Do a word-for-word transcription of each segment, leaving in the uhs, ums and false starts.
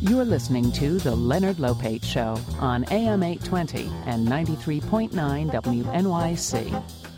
You're listening to The Leonard Lopate Show on A M eight twenty and ninety-three point nine W N Y C.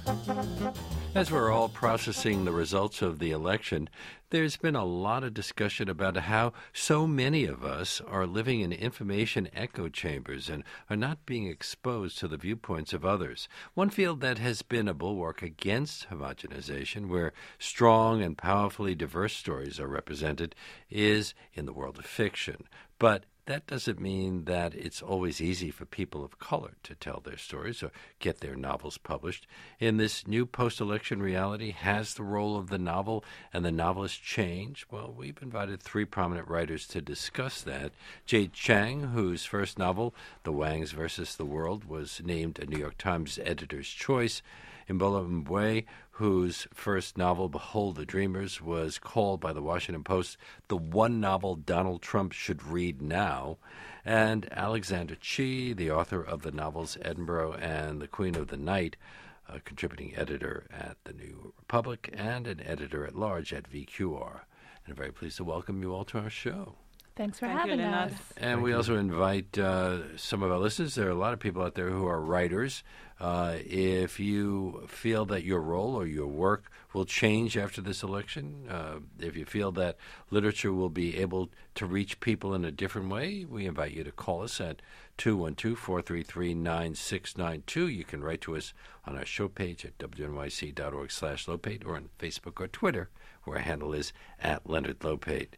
As we're all processing the results of the election, there's been a lot of discussion about how so many of us are living in information echo chambers and are not being exposed to the viewpoints of others. One field that has been a bulwark against homogenization, where strong and powerfully diverse stories are represented, is in the world of fiction. But that doesn't mean that it's always easy for people of color to tell their stories or get their novels published. In this new post-election reality, has the role of the novel and the novelist changed? Well, we've invited three prominent writers to discuss that. Jade Chang, whose first novel, The Wangs versus the World, was named a New York Times editor's choice. Mbola Mbwe, whose first novel, Behold the Dreamers, was called by the Washington Post the one novel Donald Trump should read now. And Alexander Chee, the author of the novels Edinburgh and The Queen of the Night, a contributing editor at The New Republic and an editor-at-large at V Q R. And I'm very pleased to welcome you all to our show. Thanks for Thank having you, us. And Thank we you. also invite uh, some of our listeners. There are a lot of people out there who are writers. Uh, if you feel that your role or your work will change after this election, uh, if you feel that literature will be able to reach people in a different way, we invite you to call us at two one two, four three three, nine six nine two. You can write to us on our show page at W N Y C dot org slash Lopate or on Facebook or Twitter, where our handle is at Leonard Lopate.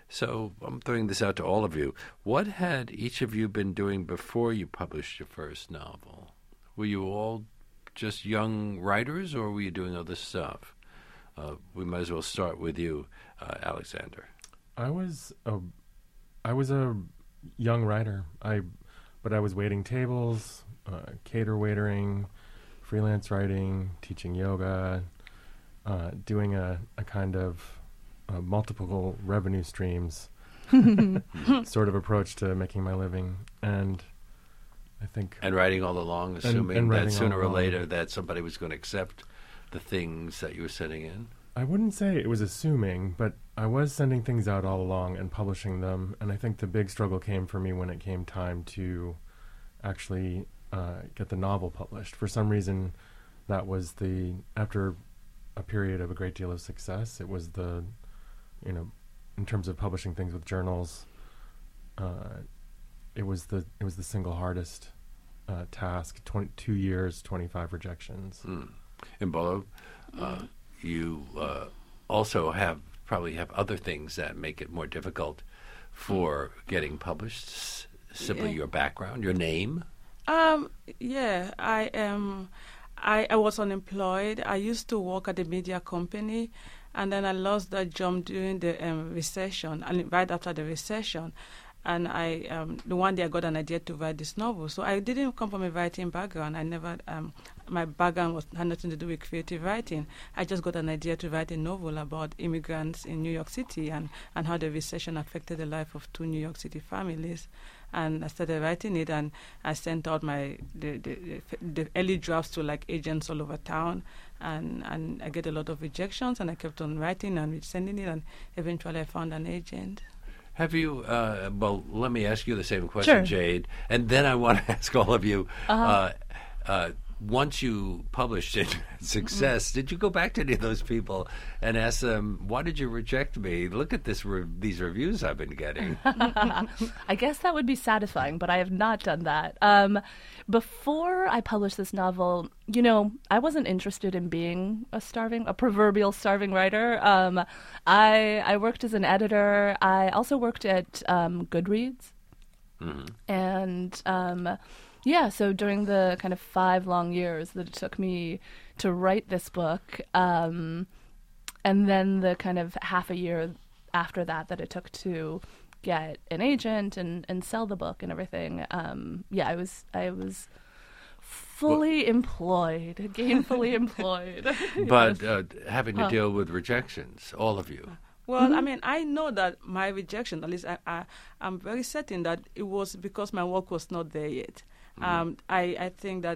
So I'm throwing this out to all of you. What had each of you been doing before you published your first novel? Were you all just young writers, or were you doing other stuff? Uh, we might as well start with you, uh, Alexander. I was a, I was a young writer. I, but I was waiting tables, uh, cater waitering, freelance writing, teaching yoga, uh, doing a, a kind of Uh, multiple revenue streams sort of approach to making my living. And I think... And writing all along, assuming and that sooner or along. later that somebody was going to accept the things that you were sending in? I wouldn't say it was assuming, but I was sending things out all along and publishing them. And I think the big struggle came for me when it came time to actually uh, get the novel published. For some reason, that was the... After a period of a great deal of success, it was the... You know, in terms of publishing things with journals, uh, it was the it was the single hardest uh, task. twenty-two years, twenty-five rejections. Mm. And Bolo, uh, you uh, also have probably have other things that make it more difficult for getting published. S- simply Yeah. your background, your name. Um, yeah, I am. I, I was unemployed. I used to work at a media company, and then I lost that job during the um, recession, and right after the recession. And I, um, the one day I got an idea to write this novel. So I didn't come from a writing background. I never, um, my background was had nothing to do with creative writing. I just got an idea to write a novel about immigrants in New York City and, and how the recession affected the life of two New York City families. And I started writing it, and I sent out my the, the, the early drafts to like agents all over town, and, and I get a lot of rejections, and I kept on writing and sending it, and eventually I found an agent. Have you, uh, well, let me ask you the same question, Sure. Jade, and then I want to ask all of you, Uh-huh. uh, uh, once you published it, success, did you go back to any of those people and ask them, why did you reject me? Look at this re- these reviews I've been getting. I guess that would be satisfying, but I have not done that. Um, before I published this novel, you know, I wasn't interested in being a starving, a proverbial starving writer. Um, I I worked as an editor. I also worked at um, Goodreads, Mm-hmm. and um, yeah, so during the kind of five long years that it took me to write this book, um, and then the kind of half a year after that that it took to get an agent and, and sell the book and everything, um, yeah, I was I was fully employed, gainfully employed. But uh, having to Huh. deal with rejections, all of you. Well, I mean, I know that my rejection, at least I, I, I'm very certain that it was because my work was not there yet. Um, I, I think that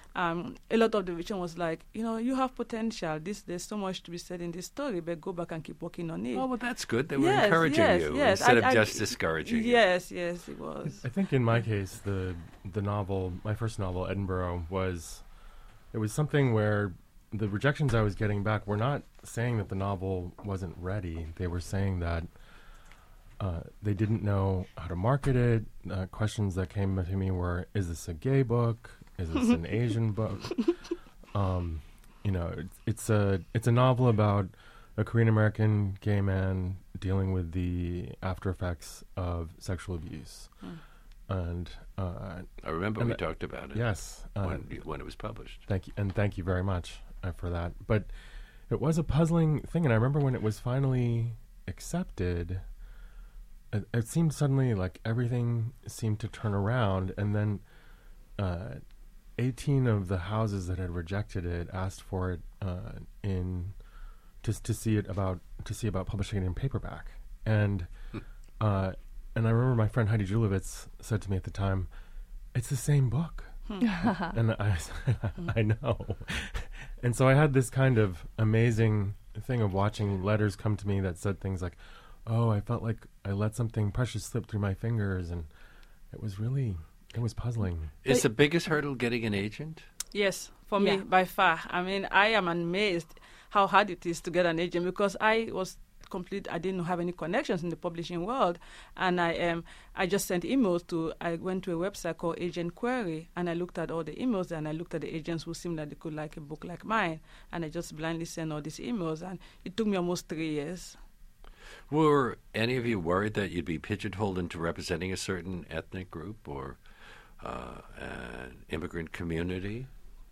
um, a lot of the vision was like, you know, you have potential. This there's so much to be said in this story, but go back and keep working on it. Oh, well, that's good. They were Yes, encouraging yes, you yes. instead I- of I- just discouraging you. Yes, yes, it was. I think in my case, the the novel, my first novel, Edinburgh, was it was something where the rejections I was getting back were not saying that the novel wasn't ready. They were saying that uh, they didn't know how to market it. Uh, questions that came to me were, "Is this a gay book? Is this an Asian book?" Um, you know, it's, it's a it's a novel about a Korean American gay man dealing with the after effects of sexual abuse. Mm. And uh, I remember And we the- talked about it yes, uh, when, when it was published. thank you, and thank you very much uh, for that. But it was a puzzling thing, and I remember when it was finally accepted, it, it seemed suddenly like everything seemed to turn around, and then uh, eighteen of the houses that had rejected it asked for it uh, in just to see it about to see about publishing it in paperback, and. Uh, And I remember my friend Heidi Julovitz said to me at the time, "It's the same book." And I said, I know. And so I had this kind of amazing thing of watching letters come to me that said things like, "Oh, I felt like I let something precious slip through my fingers." And it was really, it was puzzling. Is the biggest hurdle getting an agent? Yes, for Yeah. me, by far. I mean, I am amazed how hard it is to get an agent because I was complete. I didn't have any connections in the publishing world, and I um I just sent emails to. I went to a website called Agent Query, and I looked at all the emails, and I looked at the agents who seemed like they could like a book like mine, and I just blindly sent all these emails, and it took me almost three years. Were any of you worried that you'd be pigeonholed into representing a certain ethnic group or uh, an immigrant community?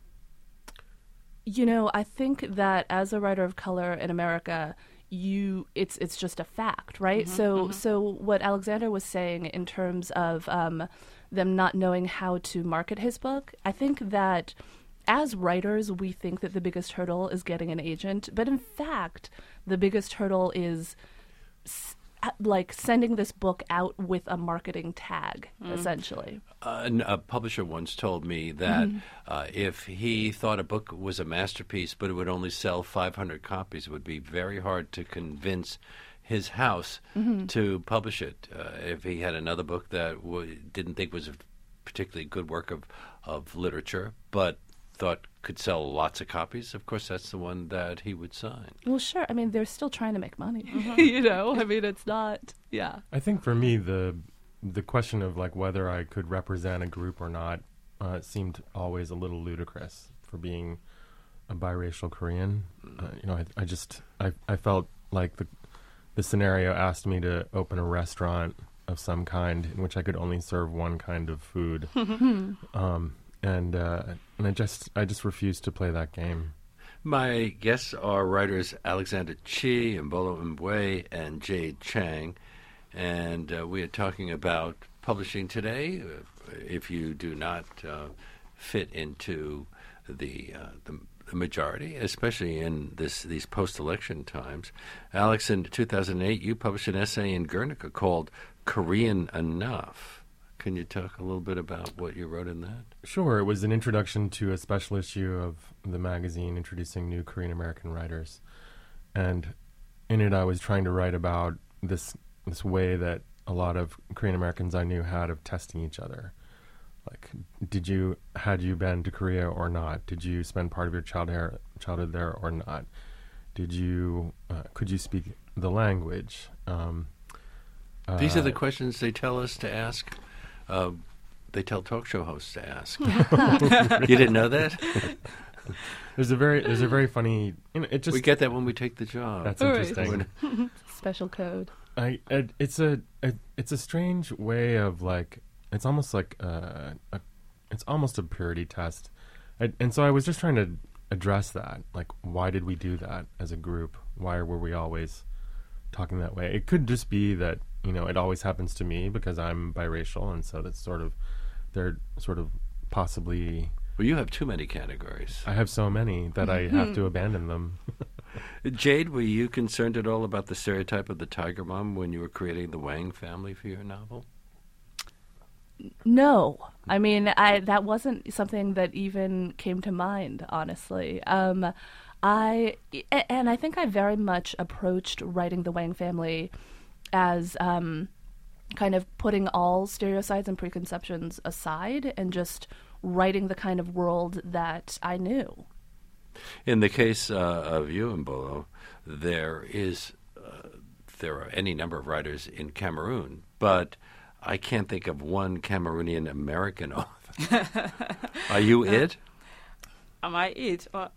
You know, I think that as a writer of color in America, you it's it's just a fact, right? Mm-hmm, so mm-hmm. so what Alexander was saying in terms of um, them not knowing how to market his book, I think that as writers we think that the biggest hurdle is getting an agent, but in fact the biggest hurdle is s- like sending this book out with a marketing tag, Mm. essentially. Uh, an- a publisher once told me that uh, if he thought a book was a masterpiece but it would only sell five hundred copies, it would be very hard to convince his house to publish it. Uh, if he had another book that w- didn't think was a particularly good work of, of literature but thought could sell lots of copies, of course that's the one that he would sign. Well, sure. I mean, they're still trying to make money. Mm-hmm. you know, I mean, it's not. Yeah. I think for me, the the question of like whether I could represent a group or not uh, seemed always a little ludicrous for being a biracial Korean. Uh, you know, I, I just I I felt like the the scenario asked me to open a restaurant of some kind in which I could only serve one kind of food, um, and uh, and I just I just refused to play that game. My guests are writers Alexander Chi, Mbolo Mbwe, and Jade Chang, and uh, we are talking about publishing today. Uh, if you do not uh, fit into the, uh, the the majority, especially in this these post-election times, Alex, in two thousand eight, you published an essay in Guernica called "Korean Enough." Can you talk a little bit about what you wrote in that? Sure. It was an introduction to a special issue of the magazine introducing new Korean American writers. And in it, I was trying to write about this this way that a lot of Korean Americans I knew had of testing each other. Like, did you, had you been to Korea or not? Did you spend part of your childhood childhood there or not? Did you, uh, could you speak the language? Um, These are uh, the questions they tell us to ask. Uh, they tell talk show hosts to ask. You didn't know that? There's a very, there's a very funny, you know, it just, We get that when we take the job. that's All right. interesting. Special code. I, it, it's a, it, it's a strange way of like, it's almost like uh, a, it's almost a purity test, I, and so I was just trying to address that. Like, why did we do that as a group? Why were we always talking that way? It could just be that, you know, it always happens to me because I'm biracial, and so that's sort of, they're sort of possibly. Well, you have too many categories. I have so many that I have to abandon them. Jade, were you concerned at all about the stereotype of the tiger mom when you were creating the Wang family for your novel? No, I mean, I that wasn't something that even came to mind, honestly. Um, I and I think I very much approached writing the Wang family as um, kind of putting all stereotypes and preconceptions aside and just writing the kind of world that I knew. In the case uh, of you and Mbolo, there is uh, there are any number of writers in Cameroon, but I can't think of one Cameroonian American author. Are you it? Am I it? Well,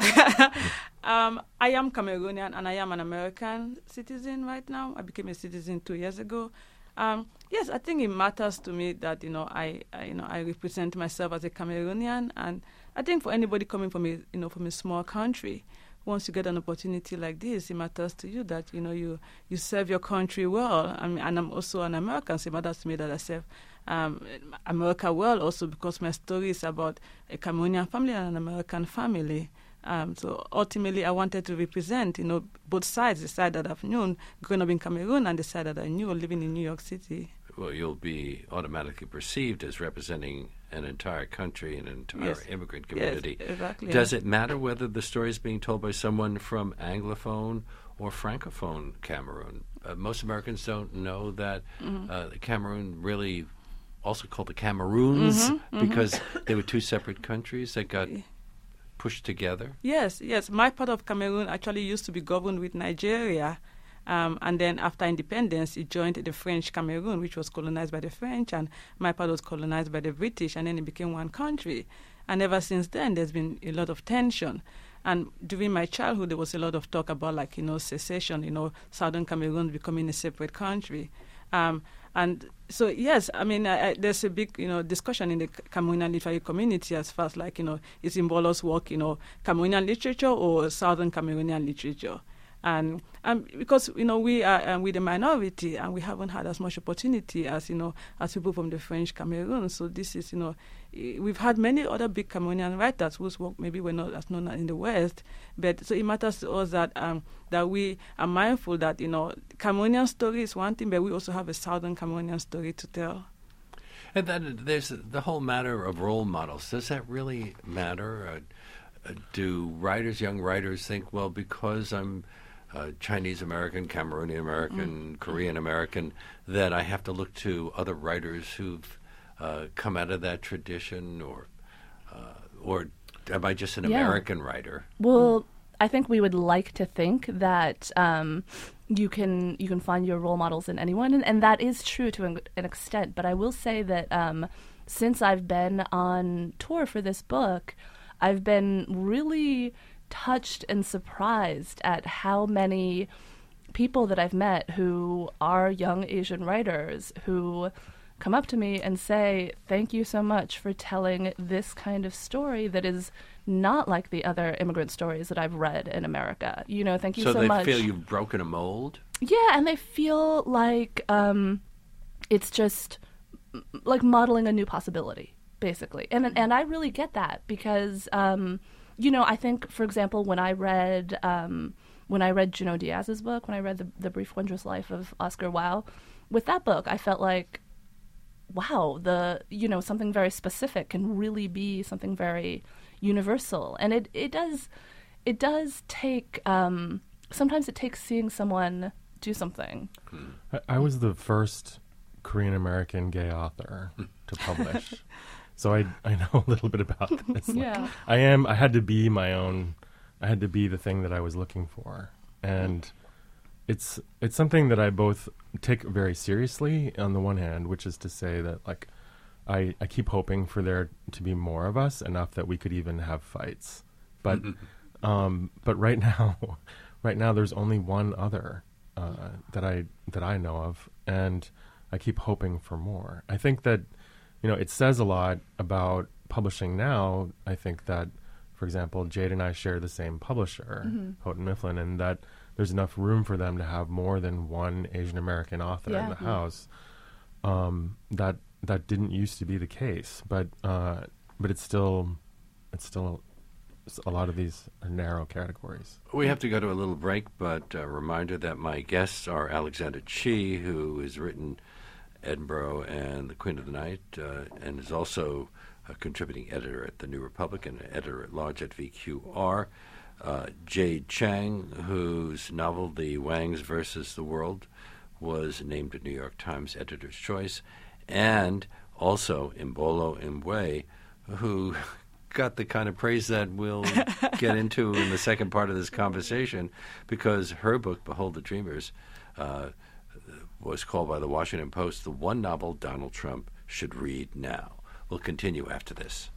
um, I am Cameroonian and I am an American citizen right now. I became a citizen two years ago. Um, yes, I think it matters to me that you know I, I you know I represent myself as a Cameroonian, and I think for anybody coming from a you know from a small country, once you get an opportunity like this, it matters to you that you know you, you serve your country well. I mean, and I'm also an American, so it matters to me that I serve um, America well also because my story is about a Cameroonian family and an American family. Um, so ultimately, I wanted to represent, you know, both sides, the side that I've known growing up in Cameroon and the side that I knew living in New York City. Well, you'll be automatically perceived as representing an entire country and an entire Yes. immigrant community. Yes, exactly. Does it matter whether the story is being told by someone from Anglophone or Francophone Cameroon? Uh, most Americans don't know that mm-hmm. uh, Cameroon really, also called the Cameroons, mm-hmm, because mm-hmm. they were two separate countries that got pushed together. Yes, yes. My part of Cameroon actually used to be governed with Nigeria. Um, and then after independence, it joined the French Cameroon, which was colonized by the French, and my part was colonized by the British, and then it became one country. And ever since then, there's been a lot of tension. And during my childhood, there was a lot of talk about, like, you know, secession, you know, Southern Cameroon becoming a separate country. Um, and so, yes, I mean, I, I, there's a big, you know, discussion in the Cameroonian literary community as far as, like, you know, is Mbolo's work, you know, Cameroonian literature or Southern Cameroonian literature? And, and because, you know, we are um, with the minority and we haven't had as much opportunity as, you know, as people from the French Cameroon. So this is, you know, we've had many other big Cameroonian writers whose work maybe were not as known in the West. But so it matters to us that um, that we are mindful that, you know, Cameroonian story is one thing, but we also have a Southern Cameroonian story to tell. And then there's the whole matter of role models. Does that really matter? Uh, uh, do writers, young writers think, well, because I'm Uh, Chinese American, Cameroonian American, mm. Korean American, that I have to look to other writers who've uh, come out of that tradition, or uh, or am I just an yeah. American writer? Well, I think we would like to think that um, you can you can find your role models in anyone, and, and that is true to an, an extent. But I will say that um, since I've been on tour for this book, I've been really touched and surprised at how many people that I've met who are young Asian writers who come up to me and say, thank you so much for telling this kind of story that is not like the other immigrant stories that I've read in America. You know, thank you so, so much. So they feel you've broken a mold? Yeah, and they feel like um, it's just like modeling a new possibility, basically. And, and I really get that because... Um, You know, I think, for example, when I read um, when I read Junot Diaz's book, when I read the, the Brief Wondrous Life of Oscar Wilde, with that book, I felt like, wow, the you know something very specific can really be something very universal, and it, it does it does take um, sometimes it takes seeing someone do something. I, I was the first Korean American gay author to publish. So I I know a little bit about this. Like, yeah. I am I had to be my own I had to be the thing that I was looking for. And it's it's something that I both take very seriously on the one hand, which is to say that like I, I keep hoping for there to be more of us, enough that we could even have fights. But um but right now right now there's only one other uh, that I that I know of, and I keep hoping for more. I think that You know, it says a lot about publishing now. I think that, for example, Jade and I share the same publisher, mm-hmm. Houghton Mifflin, and that there's enough room for them to have more than one Asian American author yeah. in the house. Um, that that didn't used to be the case, but uh, but it's still it's still a lot of these are narrow categories. We have to go to a little break, but a reminder that my guests are Alexander Chee, who has written Edinburgh and the Queen of the Night, uh, and is also a contributing editor at The New Republic and editor-at-large at V Q R. Uh, Jade Chang, whose novel The Wangs versus the World was named a New York Times Editor's Choice, and also Mbolo Mbwe, who got the kind of praise that we'll get into in the second part of this conversation, because her book, Behold the Dreamers, uh, was called by the Washington Post the one novel Donald Trump should read now. We'll continue after this.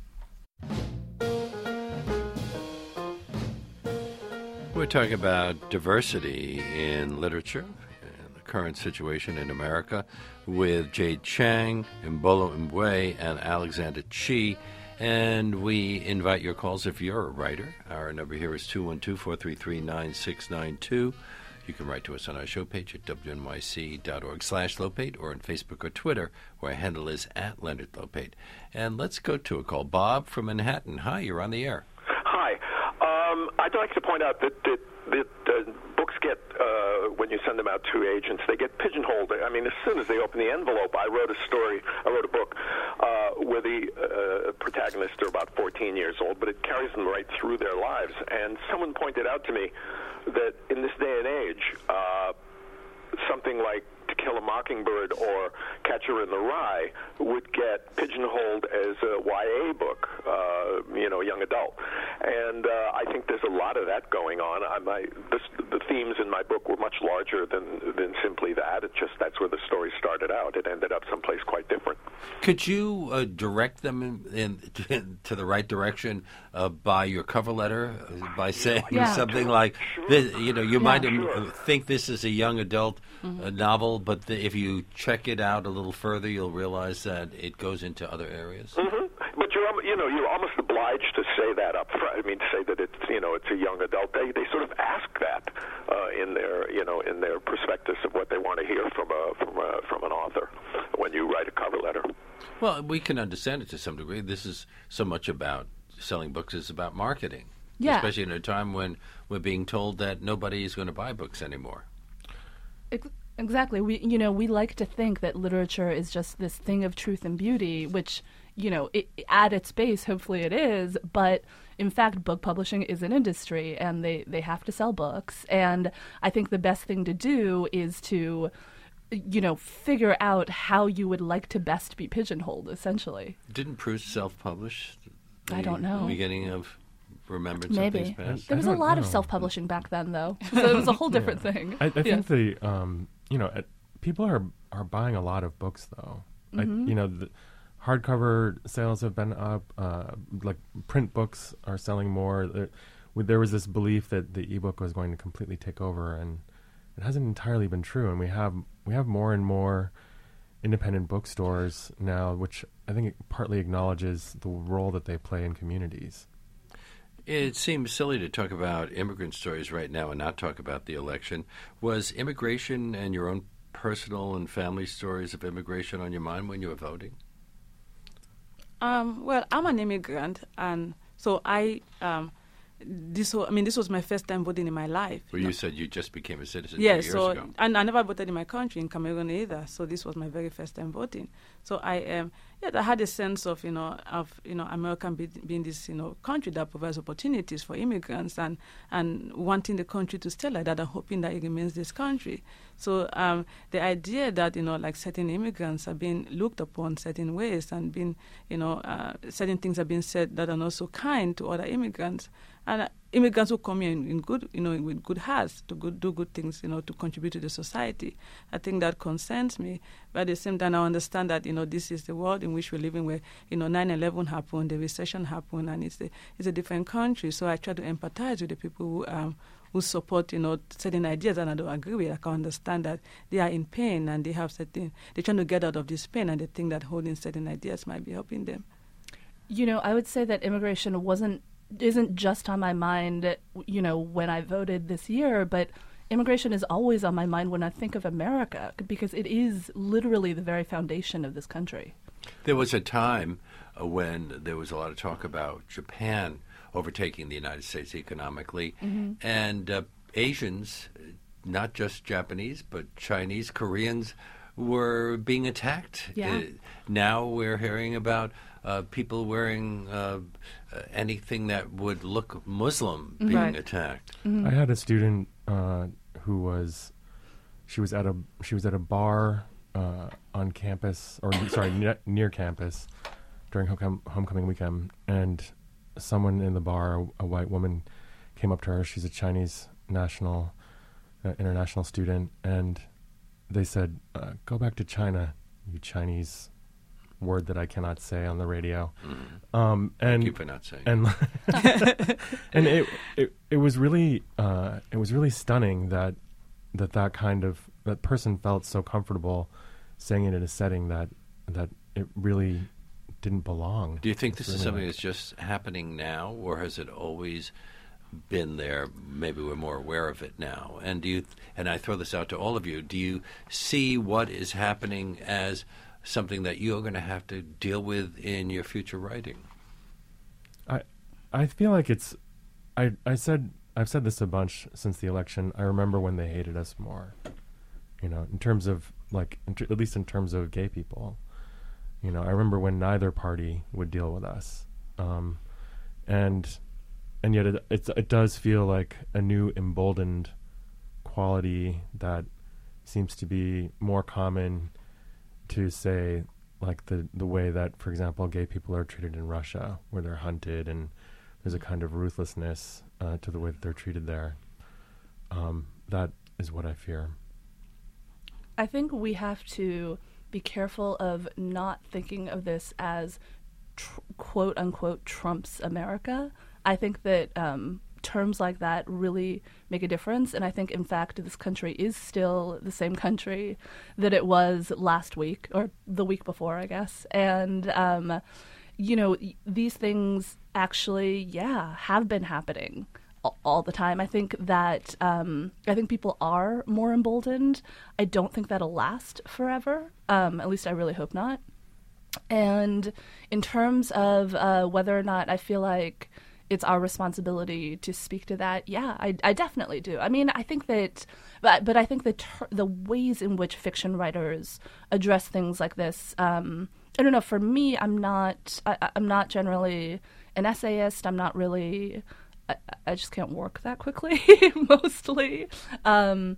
We're talking about diversity in literature and the current situation in America with Jade Chang, Mbolo Mbwe, and Alexander Chee. And we invite your calls if you're a writer. Our number here is two one two, four three three, nine six nine two. You can write to us on our show page at W N Y C dot org slash Lopate or on Facebook or Twitter, where our handle is at Leonard Lopate. And let's go to a call. Bob from Manhattan. Hi, you're on the air. Hi. Um, I'd like to point out that, that, that uh, books get, uh, when you send them out to agents, they get pigeonholed. I mean, as soon as they open the envelope, I wrote a story, I wrote a book uh, where the uh, protagonists are about fourteen years old, but it carries them right through their lives. And someone pointed out to me that in this day and age, uh, something like To Kill a Mockingbird or Catcher in the Rye would get pigeonholed as a Y A book, uh, you know, young adult. And uh, I think there's a lot of that going on. I, my, this, the themes in my book were much larger than, than simply that. It's just that's where the story started out. It ended up someplace quite different. Could you uh, direct them in, in, to the right direction uh, by your cover letter, uh, by saying Yeah. something like, this, you know, you Yeah. might Sure. uh, think this is a young adult uh, novel, but the, if you check it out a little further, you'll realize that it goes into other areas. Mm-hmm. But you're, al- you know, you're almost obliged to say that up front. I mean, to say that it's, you know, it's a young adult. They they sort of ask that uh, in their, you know, in their prospectus of what they want to hear from a from a, from an author when you write a cover letter. Well, we can understand it to some degree. This is so much about selling books is about marketing, Yeah. especially in a time when we're being told that nobody is going to buy books anymore. Ex- Exactly. We, you know, we like to think that literature is just this thing of truth and beauty, which, you know, it, at its base, hopefully it is. But in fact, book publishing is an industry, and they, they have to sell books. And I think the best thing to do is to, you know, figure out how you would like to best be pigeonholed, essentially. Didn't Proust self-publish? I don't the know. Beginning of Remembrance Maybe. of Things Past? There was a don't lot of know. self-publishing back then, though. So it was a whole different thing. I, I Yeah. think the um, you know, at, people are are buying a lot of books though. I, you know, the hardcover sales have been up. Uh, like print books are selling more. There, with- there was this belief that the ebook was going to completely take over, and it hasn't entirely been true. And we have we have more and more independent bookstores now, which I think it partly acknowledges the role that they play in communities. It seems silly to talk about immigrant stories right now and not talk about the election. Was immigration and your own personal and family stories of immigration on your mind when you were voting? Um, well, I'm an immigrant, and so I um, this was, I mean, this was my first time voting in my life. Well, you said you just became a citizen Yeah, two years so ago. and I never voted in my country, in Cameroon either. So this was my very first time voting. So I um yeah, I had a sense of you know of you know America be, being this you know country that provides opportunities for immigrants and and wanting the country to stay like that and hoping that it remains this country. So um the idea that you know like certain immigrants are being looked upon certain ways and being you know uh, certain things are being said that are not so kind to other immigrants. And uh, immigrants who come here in, in good, you know, with good hearts to good, do good things, you know, to contribute to the society. I think that concerns me. But at the same time, I understand that, you know, this is the world in which we're living where, you know, nine eleven happened, the recession happened, and it's a, it's a different country. So I try to empathize with the people who um, who support, you know, certain ideas and I don't agree with. I can understand that they are in pain and they have certain, they're trying to get out of this pain and they think that holding certain ideas might be helping them. You know, I would say that immigration wasn't isn't just on my mind, you know, when I voted this year, but immigration is always on my mind when I think of America, because it is literally the very foundation of this country. There was a time uh, when there was a lot of talk about Japan overtaking the United States economically, Mm-hmm. and uh, Asians, not just Japanese, but Chinese, Koreans, were being attacked. Yeah. Uh, now we're hearing about uh, people wearing uh, uh, anything that would look Muslim being Right. attacked. I had a student uh, who was she was at a she was at a bar uh, on campus, or sorry, ne- near campus during homecom- homecoming weekend, and someone in the bar, a, a white woman, came up to her. She's a Chinese national, uh, international student, and they said, uh, "Go back to China, you Chinese." Word that I cannot say on the radio. Mm. Um, and Thank you for not saying. and and it, it it was really uh, it was really stunning that that that kind of that person felt so comfortable saying it in a setting that that it really didn't belong. Do you think this It's is really something like- that's just happening now, or has it always been there? Maybe we're more aware of it now. And do you? And I throw this out to all of you. Do you see what is happening as something that you're going to have to deal with in your future writing? I I feel like it's I I said I've said this a bunch since the election. I remember when they hated us more. You know, in terms of like in ter- at least in terms of gay people. You know, I remember when neither party would deal with us. Um, and and yet it it's, it does feel like a new emboldened quality that seems to be more common to say, like the the way that, for example, gay people are treated in Russia, where they're hunted, and there's a kind of ruthlessness uh, to the way that they're treated there. Um, that is what I fear. I think we have to be careful of not thinking of this as tr- quote unquote Trump's America. I think that um, terms like that really make a difference, and I think, in fact, this country is still the same country that it was last week, or the week before, I guess. And, um, you know, y- these things actually, yeah, have been happening all, all the time. I think that, um, I think people are more emboldened. I don't think that'll last forever. Um, at least I really hope not. And in terms of uh, whether or not I feel like it's our responsibility to speak to that, yeah, I, I definitely do. I mean, I think that, but but I think the ter- the ways in which fiction writers address things like this, um, I don't know. For me, I'm not. I, I'm not generally an essayist. I'm not really. I, I just can't work that quickly, mostly. Um,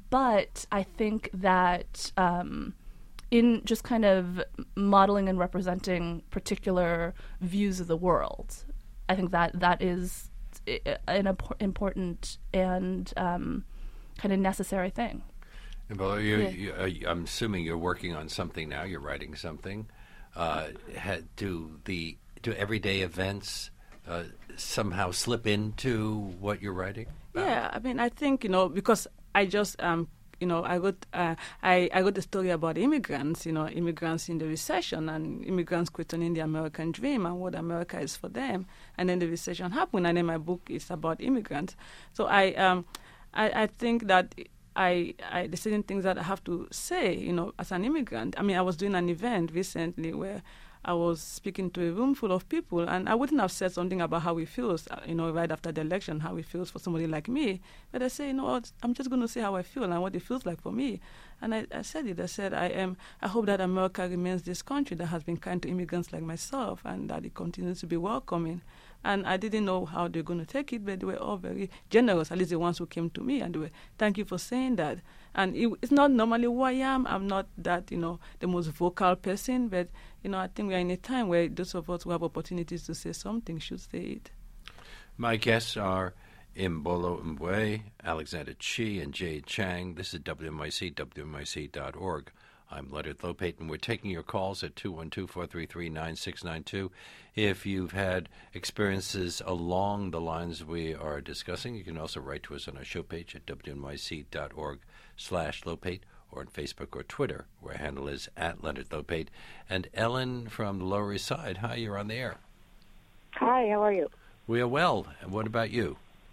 but I think that. Um, in just kind of modeling and representing particular views of the world, I think that that is an important and um, kind of necessary thing. Well, you, Yeah. you, uh, I'm assuming you're working on something now. You're writing something. Uh, ha, do the do everyday events uh, somehow slip into what you're writing about? Yeah, I mean, I think, you know, because I just um, you know, I got uh, I I got the story about immigrants, you know, immigrants in the recession and immigrants questioning the American dream and what America is for them. And then the recession happened, and then my book is about immigrants. So I um I, I think that I, I there's certain things that I have to say, you know, as an immigrant. I mean, I was doing an event recently where I was speaking to a room full of people, and I wouldn't have said something about how it feels, you know, right after the election, how it feels for somebody like me. But I say, you know what, I'm just going to say how I feel and what it feels like for me. And I, I said it. I said, I am. I hope that America remains this country that has been kind to immigrants like myself, and that it continues to be welcoming. And I didn't know how they're going to take it, but they were all very generous, at least the ones who came to me, and they were, thank you for saying that. And it, it's not normally who I am. I'm not that, you know, the most vocal person, but, you know, I think we are in a time where those of us who have opportunities to say something should say it. My guests are Mbolo Mbwe, Alexander Chi, and Jade Chang. This is W M I C, W M I C dot org. I'm Leonard Lopate, and we're taking your calls at two one two, four three three, nine six nine two. If you've had experiences along the lines we are discussing, you can also write to us on our show page at W M I C dot org slash Lopate, or on Facebook or Twitter, where our handle is at Leonard Lopate. And Ellen from the Lower East Side, hi, you're on the air. Hi, how are you? We are well. And what about you?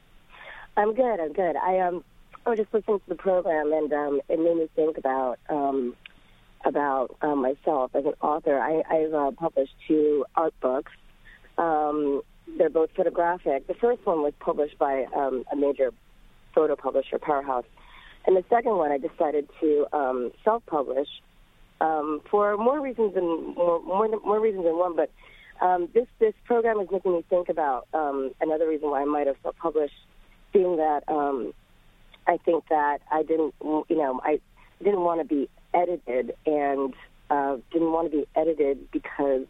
I'm good, I'm good. I um I was just listening to the program, and um it made me think about um about um, myself as an author. I, I've uh, published two art books. Um, they're both photographic. The first one was published by um, a major photo publisher, Powerhouse, and the second one I decided to um, self-publish um, for more reasons than more, more, more reasons than one. But um, this this program is making me think about um, another reason why I might have self-published, being that um, I think that I didn't, you know, I didn't want to be edited, and uh, didn't want to be edited because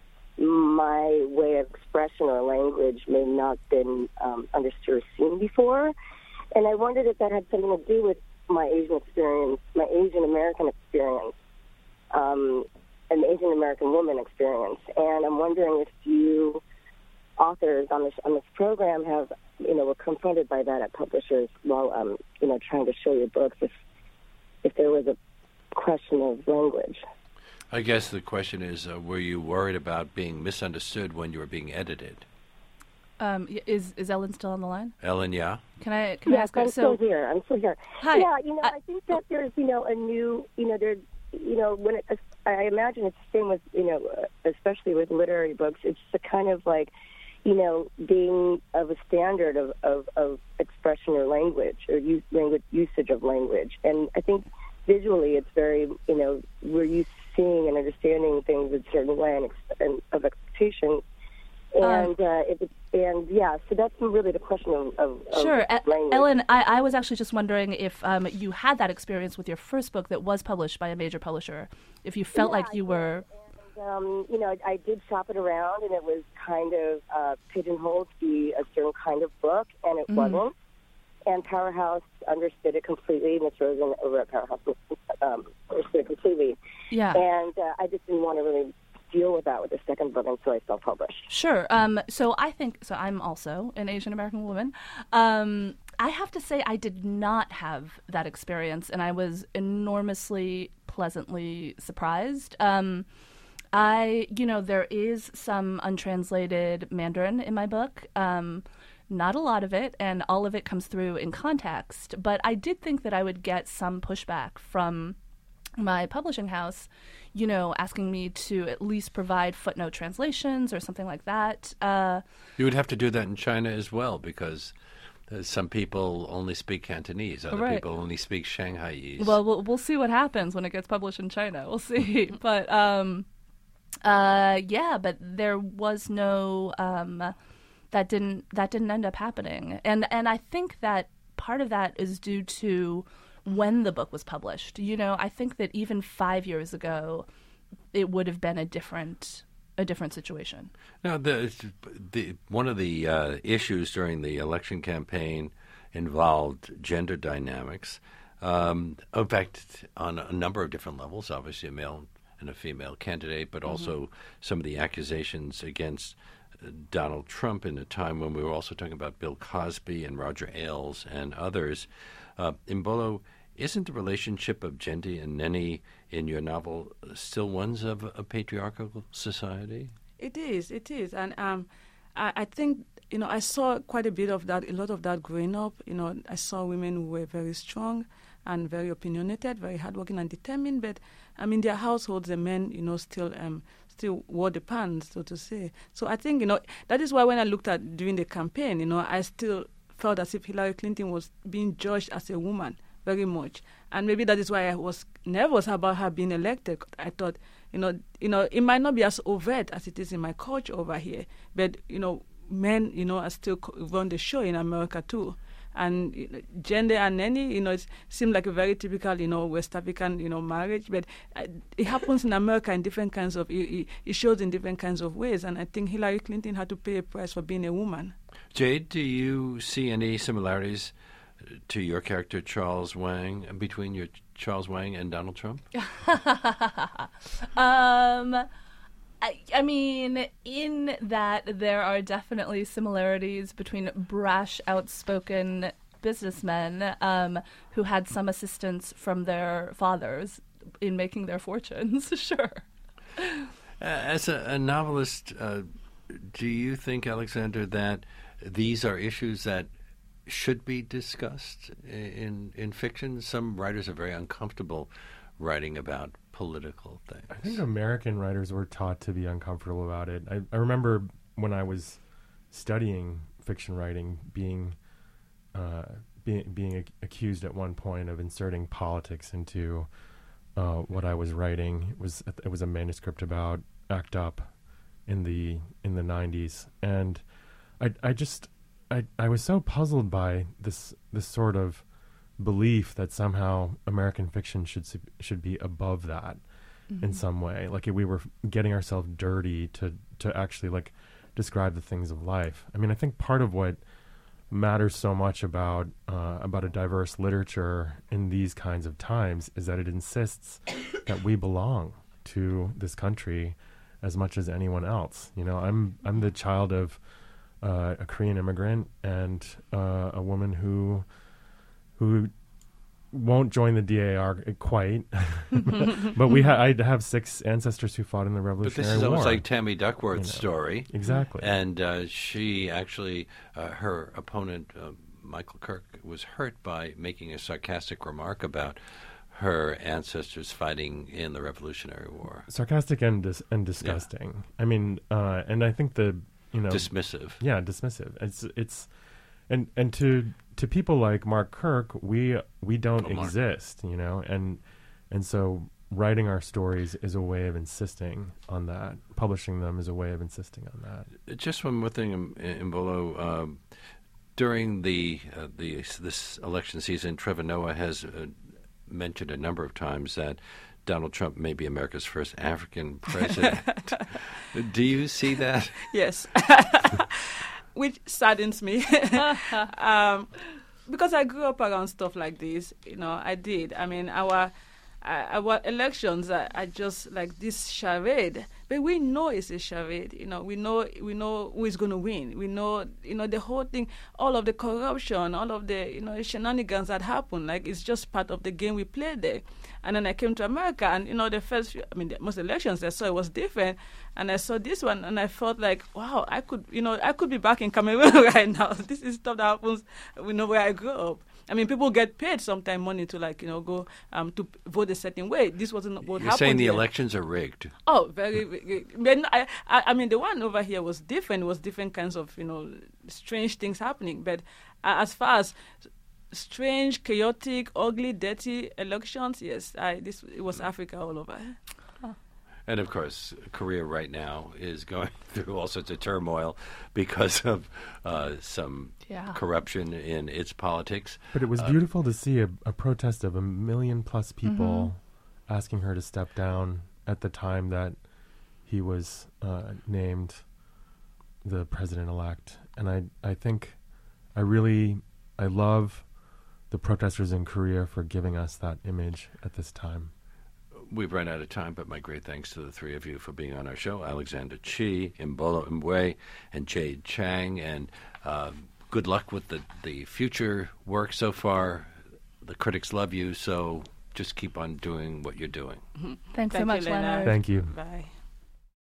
my way of expression or language may not have been um, understood or seen before. And I wondered if that had something to do with my Asian experience, my Asian American experience, um, and the Asian American woman experience. And I'm wondering if you authors on this on this program have, you know, were confronted by that at publishers while, um, you know, trying to show your books, if if there was a question of language. I guess the question is, uh, were you worried about being misunderstood when you were being edited? Um, y- is is Ellen still on the line? Ellen, yeah? Can I can I Yes, ask her? I'm So, still here. I'm still here. Hi. Yeah, you know, I- I think that there's, you know, a new, you know, there's, you know, when it, I imagine it's the same with, you know, uh, especially with literary books. It's the kind of like, you know, being of a standard of, of, of expression or language or use, language usage of language. And I think visually it's very, you know, we're used to seeing and understanding things a certain way and, ex- and of expectation. And, Um, uh, if it's, and yeah, so that's really the question of, of, of Sure. E- language. Ellen, I, I was actually just wondering if um, you had that experience with your first book that was published by a major publisher, if you felt Yeah, like you were... And, um, you know, I, I did shop it around, and it was kind of uh, pigeonholed to be a certain kind of book, and it Mhm. wasn't. And Powerhouse understood it completely. Miss Rosen over at Powerhouse um, understood it completely. Yeah. And uh, I just didn't want to really deal with that with the second book, and so I self-published. Sure. Um, so I think, so I'm also an Asian American woman. Um, I have to say I did not have that experience, and I was enormously pleasantly surprised. Um, I, you know, there is some untranslated Mandarin in my book. Um, not a lot of it, and all of it comes through in context. But I did think that I would get some pushback from my publishing house, you know, asking me to at least provide footnote translations or something like that. Uh, You would have to do that in China as well, because uh, some people only speak Cantonese, other Right. people only speak Shanghaiese. well, well, we'll see what happens when it gets published in China. We'll see. but um, uh, yeah, but there was no um, that didn't that didn't end up happening, and and I think that part of that is due to when the book was published. You know, I think that even five years ago, it would have been a different a different situation. Now, the, the one of the uh, issues during the election campaign involved gender dynamics. Um, in fact, on a number of different levels, obviously a male and a female candidate, but also mm-hmm. some of the accusations against uh, Donald Trump in a time when we were also talking about Bill Cosby and Roger Ailes and others. Uh, Imbolo, isn't the relationship of Jendi and Neni in your novel still ones of a patriarchal society? It is, it is. And um, I, I think, you know, I saw quite a bit of that, a lot of that growing up. You know, I saw women who were very strong and very opinionated, very hardworking and determined. But, I mean, their households, the men, you know, still um, still wore the pants, so to say. So I think, you know, that is why when I looked at during the campaign, you know, I still felt as if Hillary Clinton was being judged as a woman very much. And maybe that is why I was nervous about her being elected. I thought, you know, you know, it might not be as overt as it is in my culture over here, but, you know, men, you know, are still run the show in America too. And you know, Jendi and Neni, you know, it seemed like a very typical, you know, West African, you know, marriage. But uh, it happens in America in different kinds of, it, it shows in different kinds of ways. And I think Hillary Clinton had to pay a price for being a woman. Jade, do you see any similarities to your character, Charles Wang, between your Charles Wang and Donald Trump? um, I, I mean, in that there are definitely similarities between brash, outspoken businessmen um, who had some assistance from their fathers in making their fortunes. Sure. Uh, as a, a novelist, uh, do you think, Alexander, that these are issues that should be discussed in in fiction? Some writers are very uncomfortable writing about political things. I think American writers were taught to be uncomfortable about it. I, I remember when I was studying fiction writing, being uh, be, being ac- accused at one point of inserting politics into uh, what I was writing. It was it was a manuscript about ACT UP in the in the nineties, and I I just I I was so puzzled by this this sort of belief that somehow American fiction should su- should be above that mm-hmm. in some way, like we were getting ourselves dirty to to actually like describe the things of life. I mean, I think part of what matters so much about uh, about a diverse literature in these kinds of times is that it insists that we belong to this country as much as anyone else. You know, I'm I'm the child of uh, a Korean immigrant and uh, a woman who who won't join the D A R quite, but we ha- I have six ancestors who fought in the Revolutionary War. But this is almost like Tammy Duckworth's you know. story. Exactly. And uh, she actually, uh, her opponent, uh, Michael Kirk, was hurt by making a sarcastic remark about her ancestors fighting in the Revolutionary War. Sarcastic and dis- and disgusting. Yeah. I mean, uh, and I think the, you know... Dismissive. Yeah, dismissive. It's, it's, and, and to... To people like Mark Kirk, we we don't oh, exist, you know, and and so writing our stories is a way of insisting on that. Publishing them is a way of insisting on that. Just one more thing, Mbolo. Um, during the uh, the this election season, Trevor Noah has uh, mentioned a number of times that Donald Trump may be America's first African president. Do you see that? Yes. Which saddens me, um, because I grew up around stuff like this. You know, I did. I mean, our uh, our elections are, are just like this charade, but we know it's a charade. You know, we know we know who is going to win. We know, you know, the whole thing, all of the corruption, all of the you know shenanigans that happen. Like it's just part of the game we play there. And then I came to America, and you know, the first, few, I mean, the, most elections I saw it was different, and I saw this one, and I felt like, wow, I could, you know, I could be back in Cameroon right now. This is stuff that happens, you know, where I grew up. I mean, people get paid sometimes money to like, you know, go um, to vote a certain way. This wasn't what You're happened. You're saying the here. Elections are rigged. Oh, very. very but I, I, I mean, the one over here was different. It was different kinds of, you know, strange things happening. But uh, as far as strange, chaotic, ugly, dirty elections, yes, I, this it was Africa all over. Oh. And of course, Korea right now is going through all sorts of turmoil because of uh, some yeah. corruption in its politics. But it was uh, beautiful to see a, a protest of a million plus people mm-hmm. asking her to step down at the time that he was uh, named the president-elect. And I, I think I really, I love the protesters in Korea for giving us that image at this time. We've run out of time, but my great thanks to the three of you for being on our show. Alexander Chee, Mbolo Mwe, and Jade Chang. And uh, good luck with the, the future work so far. The critics love you, so just keep on doing what you're doing. Thanks Thank so much, you, Leonard. Leonard. Thank you. Bye.